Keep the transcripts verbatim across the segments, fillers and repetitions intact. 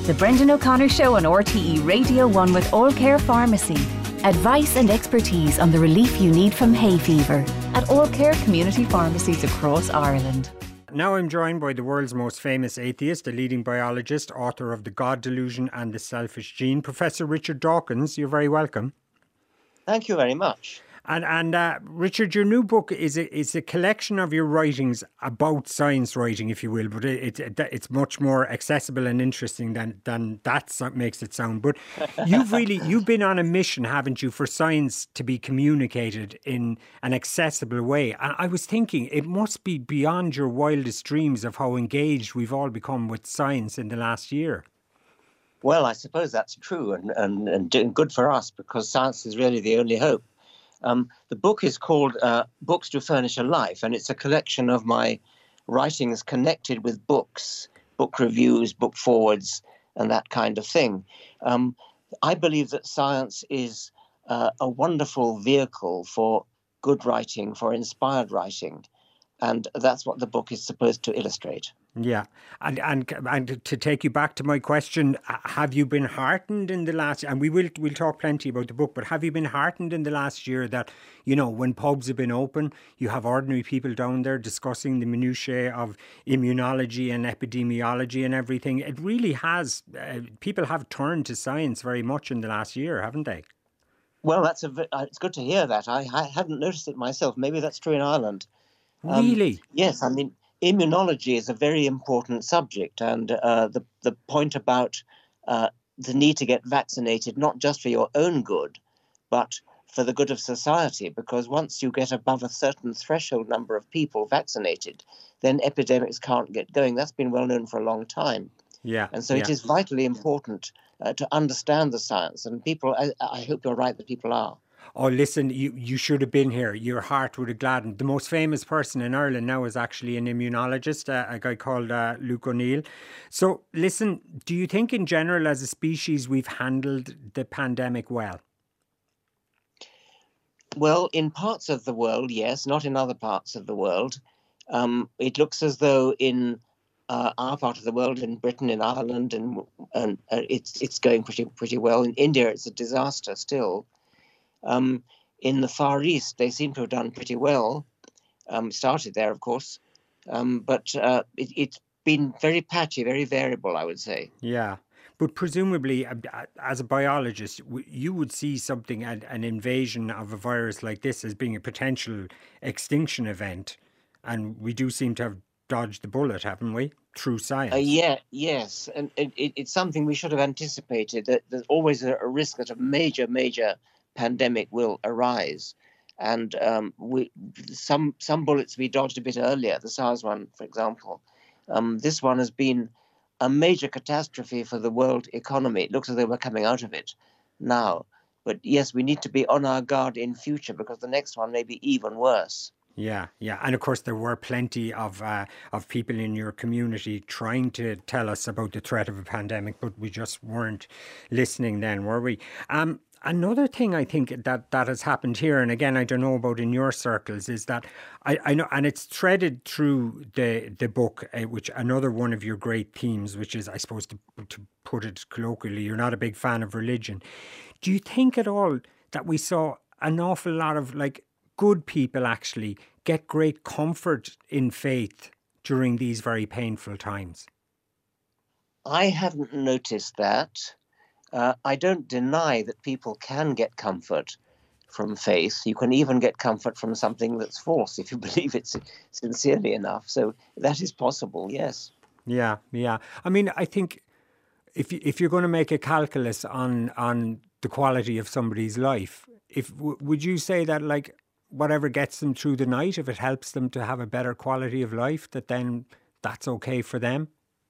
The Brendan O'Connor Show on R T E Radio one with All Care Pharmacy. Advice and expertise on the relief you need from hay fever at All Care community pharmacies across Ireland. Now I'm joined by the world's most famous atheist, a leading biologist, author of The God Delusion and the Selfish Gene, Professor Richard Dawkins. You're very welcome. Thank you very much. And and uh, Richard, your new book is a, is a collection of your writings about science writing, if you will, but it, it it's much more accessible and interesting than than that makes it sound. But you've really you've been on a mission, haven't you, for science to be communicated in an accessible way? And I was thinking it must be beyond your wildest dreams of how engaged we've all become with science in the last year. Well, I suppose that's true, and and, and good for us, because science is really the only hope. Um, the book is called uh, Books to Furnish a Life, and it's a collection of my writings connected with books, book reviews, book forwards, and that kind of thing. Um, I believe that science is uh, a wonderful vehicle for good writing, for inspired writing, and that's what the book is supposed to illustrate. Yeah. And, and and to take you back to my question, have you been heartened in the last, and we will we'll talk plenty about the book, but have you been heartened in the last year that, you know, when pubs have been open, you have ordinary people down there discussing the minutiae of immunology and epidemiology and everything? It really has, uh, people have turned to science very much in the last year, haven't they? Well, that's a, it's good to hear that. I, I hadn't noticed it myself. Maybe that's true in Ireland. Um, really? Yes, I mean, immunology is a very important subject, and uh, the the point about uh, the need to get vaccinated, not just for your own good, but for the good of society, because once you get above a certain threshold number of people vaccinated, then epidemics can't get going. That's been well known for a long time. Yeah. And so yeah. it is vitally important uh, to understand the science, and people, I, I hope you're right that people are. Oh, listen, you, you should have been here. Your heart would have gladdened. The most famous person in Ireland now is actually an immunologist, uh, a guy called uh, Luke O'Neill. So, listen, do you think in general as a species we've handled the pandemic well? Well, in parts of the world, yes, not in other parts of the world. Um, it looks as though in uh, our part of the world, in Britain, in Ireland, and, and uh, it's it's going pretty pretty well. In India, it's a disaster still. Um, in the Far East, they seem to have done pretty well. Um, started there, of course, um, but uh, it, it's been very patchy, very variable, I would say. Yeah, but presumably, as a biologist, you would see something, an, an invasion of a virus like this, as being a potential extinction event, and we do seem to have dodged the bullet, haven't we? Through science. Uh, yeah, yes, and it, it, it's something we should have anticipated. That there's always a, a risk that a major, major pandemic will arise, and um, we, some some bullets we dodged a bit earlier. The SARS one, for example. Um, this one has been a major catastrophe for the world economy. It looks as though we're coming out of it now, but yes, we need to be on our guard in future, because the next one may be even worse. Yeah, yeah. And of course, there were plenty of uh, of people in your community trying to tell us about the threat of a pandemic, but we just weren't listening then, were we? Um, Another thing I think that, that has happened here, and again, I don't know about in your circles, is that I, I know, and it's threaded through the the book, uh, which another one of your great themes, which is, I suppose, to, to put it colloquially, you're not a big fan of religion. Do you think at all that we saw an awful lot of like good people actually get great comfort in faith during these very painful times? I haven't noticed that. Uh, I don't deny that people can get comfort from faith. You can even get comfort from something that's false if you believe it sincerely enough. So that is possible, yes. Yeah, yeah. I mean, I think if if you're going to make a calculus on on the quality of somebody's life, if would you say that like whatever gets them through the night, if it helps them to have a better quality of life, that then that's okay for them?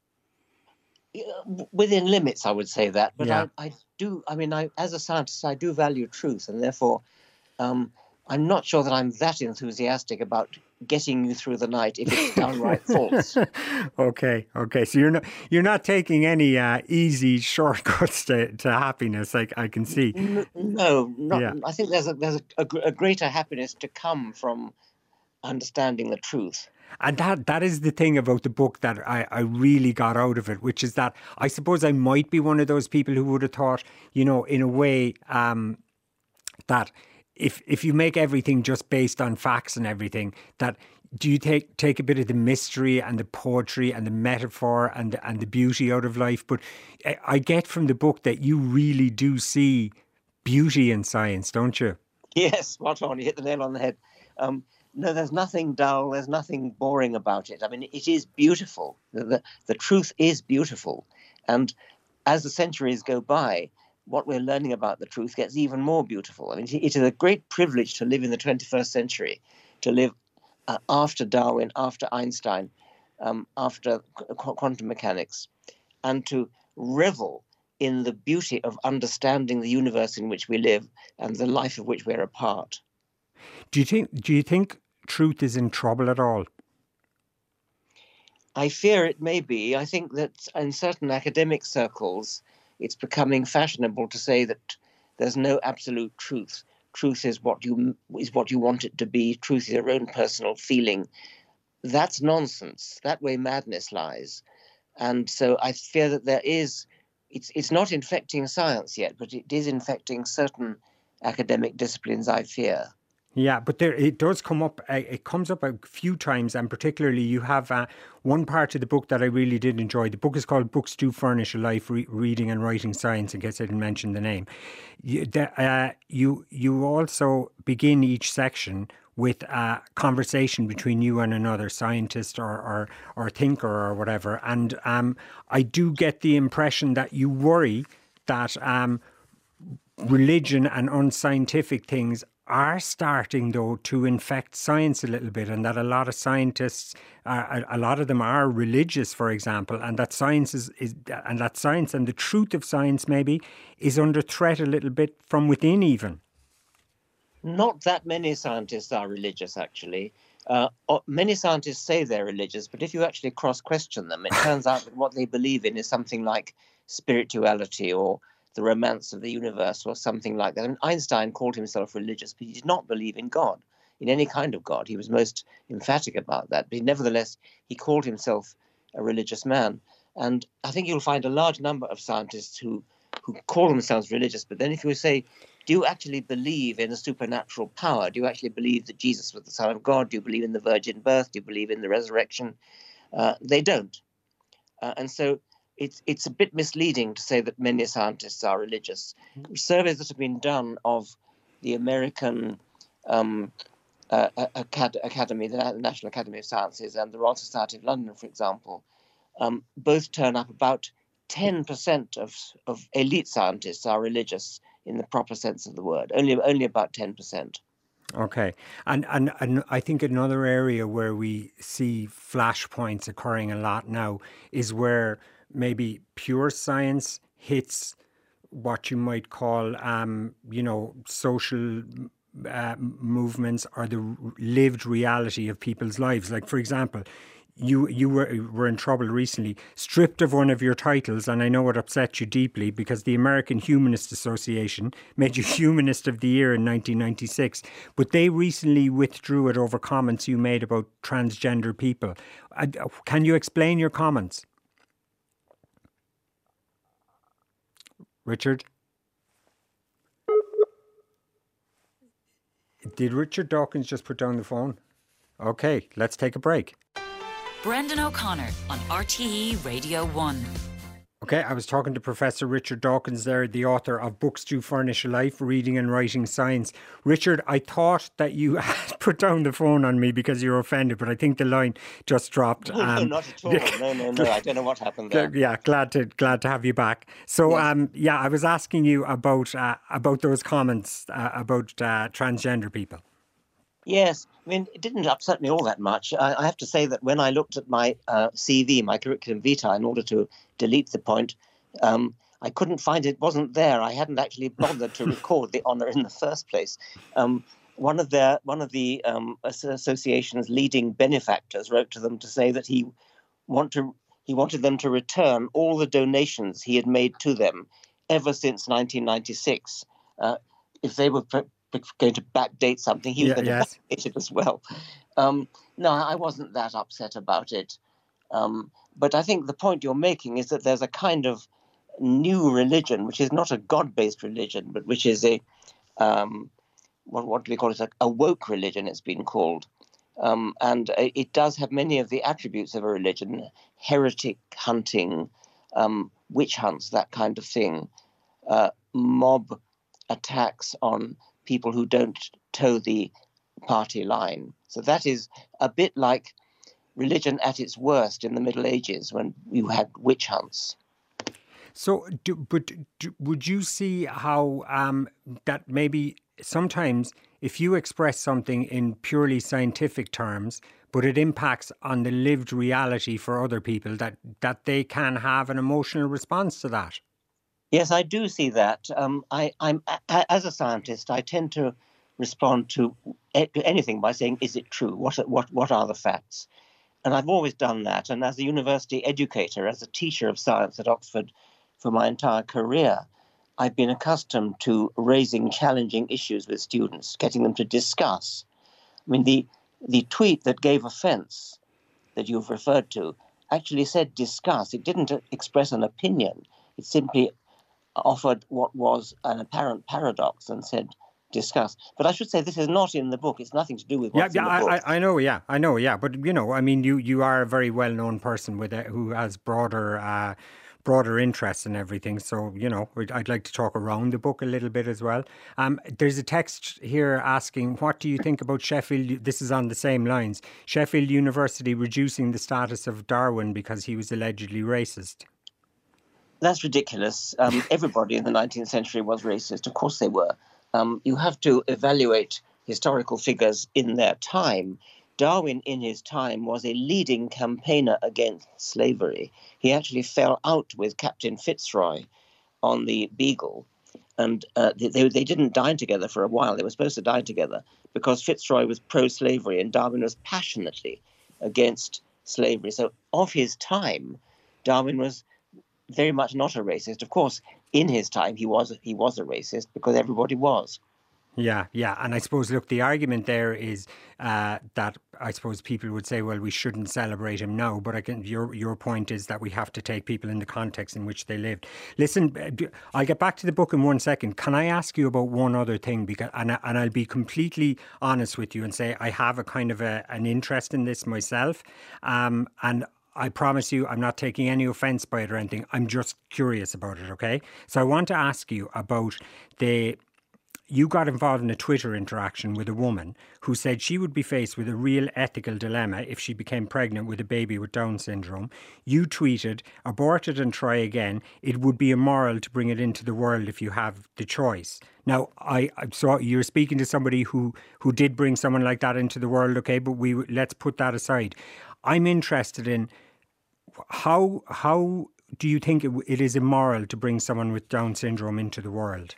Within limits, I would say that, but yeah. I, I do. I mean, I, as a scientist, I do value truth, and therefore, um, I'm not sure that I'm that enthusiastic about getting you through the night if it's downright false. Okay, okay. So you're not you're not taking any uh, easy shortcuts to, to happiness. I I can see. No, not, yeah. I think there's a there's a, a, a greater happiness to come from understanding the truth. And that that is the thing about the book that I, I really got out of it, which is that I suppose I might be one of those people who would have thought, you know, in a way, um, that if if you make everything just based on facts and everything, that do you take take a bit of the mystery and the poetry and the metaphor and and the beauty out of life? But I, I get from the book that you really do see beauty in science, don't you? Yes, spot on. You hit the nail on the head. Um, no, there's nothing dull. There's nothing boring about it. I mean, it is beautiful. The, the, the truth is beautiful. And as the centuries go by, what we're learning about the truth gets even more beautiful. I mean, it is a great privilege to live in the twenty-first century, to live uh, after Darwin, after Einstein, um, after qu- quantum mechanics, and to revel in the beauty of understanding the universe in which we live and the life of which we're a part. Do you think? Do you think truth is in trouble at all? I fear it may be. I think that in certain academic circles, it's becoming fashionable to say that there's no absolute truth. Truth is what you is what you want it to be. Truth is your own personal feeling. That's nonsense. That way madness lies. And so I fear that there is, it's it's not infecting science yet, but it is infecting certain academic disciplines, I fear. Yeah, but there it does come up. Uh, it comes up a few times, and particularly you have uh, one part of the book that I really did enjoy. The book is called "Books Do Furnish a Life: Re- Reading and Writing Science." In case I didn't mention the name, you the, uh, you you also begin each section with a conversation between you and another scientist or or, or thinker or whatever. And um, I do get the impression that you worry that um, religion and unscientific things are starting, though, to infect science a little bit, and that a lot of scientists, uh, a lot of them are religious, for example, and that science is, is, and that science and the truth of science maybe is under threat a little bit from within, even. Not that many scientists are religious, actually. Uh, many scientists say they're religious, but if you actually cross-question them, it turns out that what they believe in is something like spirituality or the romance of the universe or something like that. And Einstein called himself religious, but he did not believe in God, in any kind of God. He was most emphatic about that. But he, nevertheless, he called himself a religious man. And I think you'll find a large number of scientists who, who call themselves religious. But then if you say, do you actually believe in a supernatural power? Do you actually believe that Jesus was the Son of God? Do you believe in the virgin birth? Do you believe in the resurrection? Uh, they don't. Uh, and so It's it's a bit misleading to say that many scientists are religious. Surveys that have been done of the American um, uh, Acad- Academy, the National Academy of Sciences, and the Royal Society of London, for example, um, both turn up about ten percent of, of elite scientists are religious in the proper sense of the word. Only only about ten percent. Okay. And, and and I think another area where we see flashpoints occurring a lot now is where maybe pure science hits what you might call, um, you know, social uh, movements or the lived reality of people's lives. Like, for example, you you were were in trouble recently, stripped of one of your titles, and I know it upset you deeply because the American Humanist Association made you Humanist of the Year in nineteen ninety-six, but they recently withdrew it over comments you made about transgender people. Uh, can you explain your comments? Richard? Did Richard Dawkins just put down the phone? Okay, let's take a break. Brendan O'Connor on R T E Radio one. Okay, I was talking to Professor Richard Dawkins there, the author of Books Do Furnish a Life, Reading and Writing Science. Richard, I thought that you had put down the phone on me because you were offended, but I think the line just dropped. No, um, no, not at all. No, no, no. I don't know what happened there. Yeah, glad to glad to have you back. So, yes. um, yeah, I was asking you about uh, about those comments uh, about uh, transgender people. Yes, I mean, it didn't upset me all that much. I, I have to say that when I looked at my uh, C V, my curriculum vitae, in order to delete the point, um, I couldn't find it. It wasn't there. I hadn't actually bothered to record the honour in the first place. Um, one of their one of the um, association's leading benefactors wrote to them to say that he want to he wanted them to return all the donations he had made to them ever since nineteen ninety-six. Uh, if they were pre- going to backdate something. He was Yeah, going to yes. backdate it as well. Um, no, I wasn't that upset about it. Um, but I think the point you're making is that there's a kind of new religion, which is not a God-based religion, but which is a, um, what, what do we call it, a, a woke religion, it's been called. Um, and it does have many of the attributes of a religion, heretic hunting, um, witch hunts, that kind of thing, uh, mob attacks on people who don't toe the party line. So that is a bit like religion at its worst in the Middle Ages when you had witch hunts. So, do, but do, would you see how um, that maybe sometimes if you express something in purely scientific terms, but it impacts on the lived reality for other people, that, that they can have an emotional response to that? Yes, I do see that. Um, I, I'm a, as a scientist, I tend to respond to, to anything by saying, "Is it true? What what what are the facts?" And I've always done that. And as a university educator, as a teacher of science at Oxford for my entire career, I've been accustomed to raising challenging issues with students, getting them to discuss. I mean, the the tweet that gave offense that you've referred to actually said discuss. It didn't express an opinion. It simply offered what was an apparent paradox and said discuss. But I should say this is not in the book. It's nothing to do with what's yeah, yeah, in the book. I, I know, yeah, I know, yeah. But, you know, I mean, you, you are a very well-known person with a, who has broader uh, broader interests and everything. So, you know, I'd like to talk around the book a little bit as well. Um, there's a text here asking, what do you think about Sheffield? This is on the same lines. Sheffield University reducing the status of Darwin because he was allegedly racist. That's ridiculous. Um, everybody in the nineteenth century was racist. Of course they were. Um, you have to evaluate historical figures in their time. Darwin, in his time, was a leading campaigner against slavery. He actually fell out with Captain Fitzroy on the Beagle, and uh, they, they didn't dine together for a while. They were supposed to dine together because Fitzroy was pro-slavery and Darwin was passionately against slavery. So of his time, Darwin was very much not a racist. Of course, in his time, he was he was a racist because everybody was. Yeah, yeah. And I suppose, look, the argument there is uh, that I suppose people would say, well, we shouldn't celebrate him now. But I can, your your point is that we have to take people in the context in which they lived. Listen, I'll get back to the book in one second. Can I ask you about one other thing? Because and, and I'll be completely honest with you and say I have a kind of a, an interest in this myself. Um, and I promise you, I'm not taking any offence by it or anything. I'm just curious about it, okay? So I want to ask you about the... You got involved in a Twitter interaction with a woman who said she would be faced with a real ethical dilemma if she became pregnant with a baby with Down syndrome. You tweeted, abort it and try again. It would be immoral to bring it into the world if you have the choice. Now, I, I saw you're speaking to somebody who, who did bring someone like that into the world, okay, but we let's put that aside. I'm interested in how how do you think it, it is immoral to bring someone with Down syndrome into the world?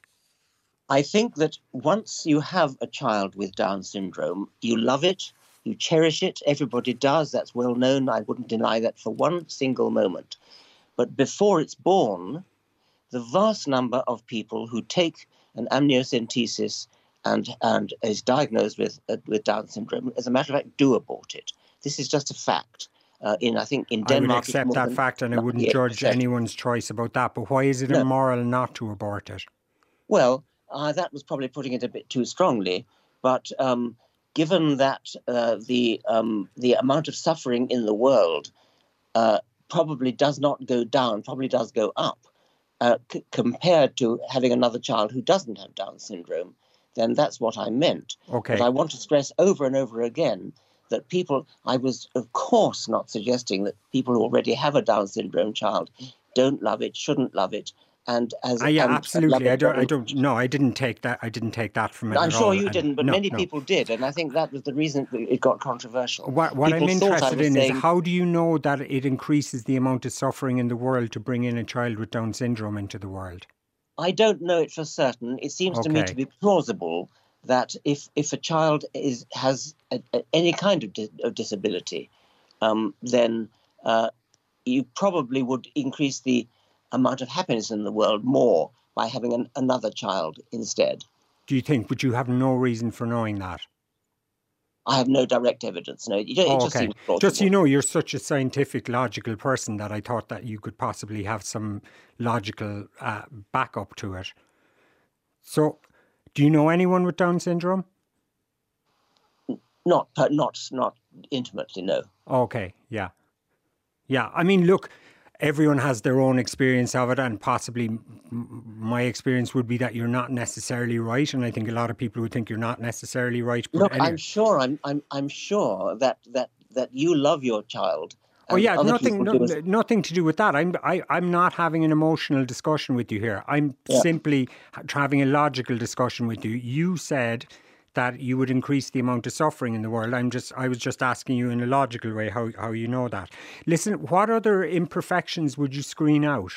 I think that once you have a child with Down syndrome, you love it, you cherish it. Everybody does. That's well known. I wouldn't deny that for one single moment. But before it's born, the vast number of people who take an amniocentesis and and is diagnosed with uh, with Down syndrome, as a matter of fact, do abort it. This is just a fact. Uh, in I think in Denmark, I would accept that fact, and I wouldn't judge anyone's choice about that. But why is it no. immoral not to abort it? Well, uh, that was probably putting it a bit too strongly. But um, given that uh, the um, the amount of suffering in the world uh, probably does not go down, probably does go up, uh, c- compared to having another child who doesn't have Down syndrome, then that's what I meant. Okay. But I want to stress over and over again that people, I was of course not suggesting that people who already have a Down syndrome child don't love it, shouldn't love it. And as uh, yeah, and, absolutely. And I don't. I don't. No, I didn't take that. I didn't take that from it. I'm at sure all. you and didn't, but no, many no. people did, and I think that was the reason it got controversial. What, what I'm People interested in saying, is how do you know that it increases the amount of suffering in the world to bring in a child with Down syndrome into the world? I don't know it for certain. It seems okay. to me to be plausible that if if a child is has a, a, any kind of, di- of disability, um, then uh, you probably would increase the amount of happiness in the world more by having an, another child instead. Do you think? But you have no reason for knowing that. I have no direct evidence. No, it, it oh, just okay. seems plausible. Just, you know, you're such a scientific, logical person that I thought that you could possibly have some logical uh, backup to it. So, do you know anyone with Down syndrome? Not, not, not intimately, no. Okay, yeah. Yeah, I mean, look, everyone has their own experience of it, and possibly my experience would be that you're not necessarily right, and I think a lot of people would think you're not necessarily right. But Look, anyway. I'm sure, I'm, I'm, I'm sure that that that you love your child. Oh yeah, nothing, no, do. nothing to do with that. I'm, I, I'm not having an emotional discussion with you here. I'm yeah. simply having a logical discussion with you. You said that you would increase the amount of suffering in the world. I'm just, I was just asking you in a logical way how, how you know that. Listen, what other imperfections would you screen out?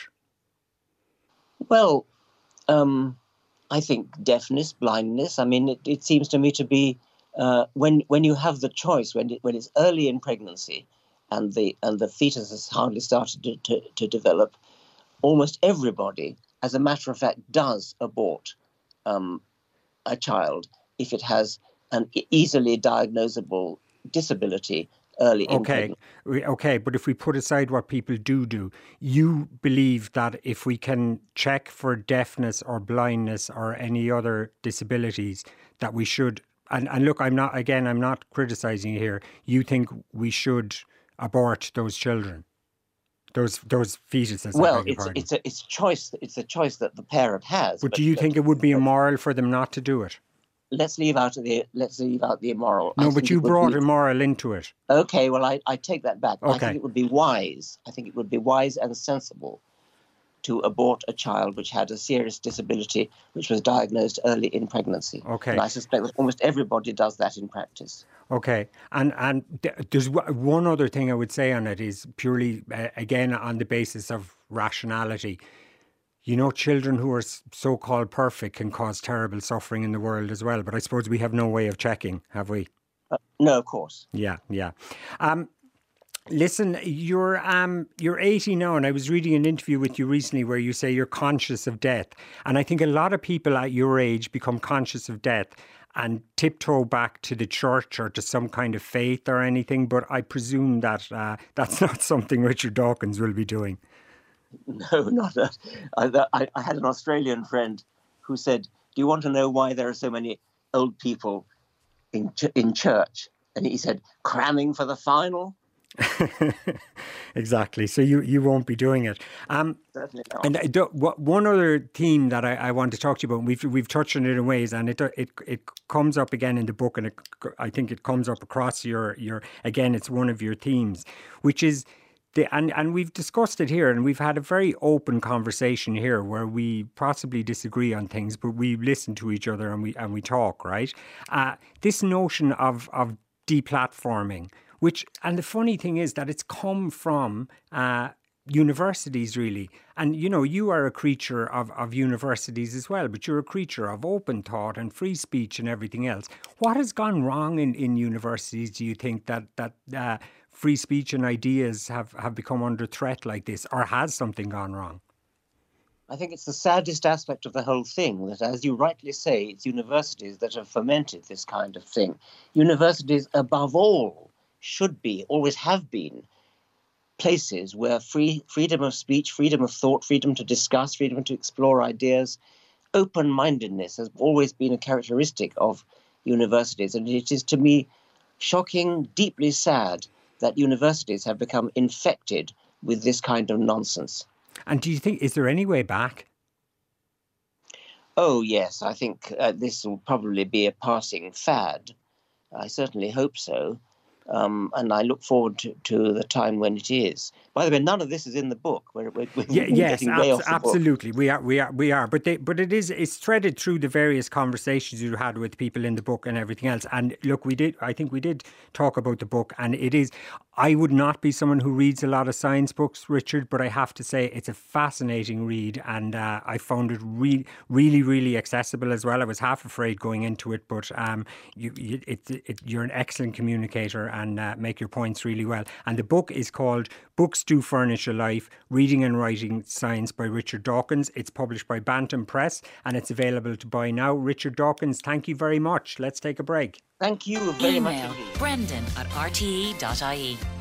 Well, um, I think deafness, blindness. I mean, it, it seems to me to be uh, when when you have the choice, when it, when it's early in pregnancy, and the and the fetus has hardly started to, to, to develop, almost everybody, as a matter of fact, does abort um, a child if it has an easily diagnosable disability early in okay. pregnancy. Okay, but if we put aside what people do do, you believe that if we can check for deafness or blindness or any other disabilities, that we should, and, and look, I'm not, again, I'm not criticizing you here, you think we should abort those children, those those fetuses. Well, it's it's a it's choice. It's a choice that the parent has. But, but do you think it would be immoral for them not to do it? Let's leave out the let's leave out the immoral. No, I but you brought be, immoral into it. Okay, well, I, I take that back. Okay. I think it would be wise. I think it would be wise and sensible to abort a child which had a serious disability, which was diagnosed early in pregnancy. Okay. And I suspect that almost everybody does that in practice. Okay. And and there's one other thing I would say on it is purely, uh, again, on the basis of rationality. You know, children who are so-called perfect can cause terrible suffering in the world as well. But I suppose we have no way of checking, have we? Uh, no, of course. Yeah, yeah. Um, Listen, you're um you're eighty now, and I was reading an interview with you recently where you say you're conscious of death. And I think a lot of people at your age become conscious of death and tiptoe back to the church or to some kind of faith or anything. But I presume that uh, that's not something Richard Dawkins will be doing. No, not that. I, I, I had an Australian friend who said, "Do you want to know why there are so many old people in ch- in church?" And he said, "Cramming for the final." Exactly. So you, you won't be doing it. Um, Certainly not. And I do, what, one other theme that I, I want to talk to you about, and we've we've touched on it in ways, and it it it comes up again in the book, and it, I think it comes up across your your again. It's one of your themes, which is the and and we've discussed it here, and we've had a very open conversation here where we possibly disagree on things, but we listen to each other and we and we talk. Right. Uh, this notion of of deplatforming. Which, and the funny thing is that it's come from uh, universities, really. And, you know, you are a creature of, of universities as well, but you're a creature of open thought and free speech and everything else. What has gone wrong in, in universities, do you think, that, that uh, free speech and ideas have, have become under threat like this? Or has something gone wrong? I think it's the saddest aspect of the whole thing, that, as you rightly say, it's universities that have fomented this kind of thing. Universities, above all, should be, always have been, places where free freedom of speech, freedom of thought, freedom to discuss, freedom to explore ideas, open-mindedness has always been a characteristic of universities. And it is, to me, shocking, deeply sad that universities have become infected with this kind of nonsense. And do you think, is there any way back? Oh, yes, I think uh, this will probably be a passing fad. I certainly hope so. Um, and I look forward to, to the time when it is. By the way, none of this is in the book. We're, we're, we're yeah, yes, getting way ab- off the absolutely. book. We are, we are, we are. But they, but it is, it's threaded through the various conversations you had with people in the book and everything else. And look, we did. I think we did talk about the book, and it is. I would not be someone who reads a lot of science books, Richard, but I have to say it's a fascinating read, and uh, I found it re- really, really accessible as well. I was half afraid going into it, but um, you, you, it, it, you're an excellent communicator and uh, make your points really well. And the book is called Books Do Furnish a Life, Reading and Writing Science by Richard Dawkins. It's published by Bantam Press, and it's available to buy now. Richard Dawkins, thank you very much. Let's take a break. Thank you very Email much indeed. Brendan at r t e dot i e.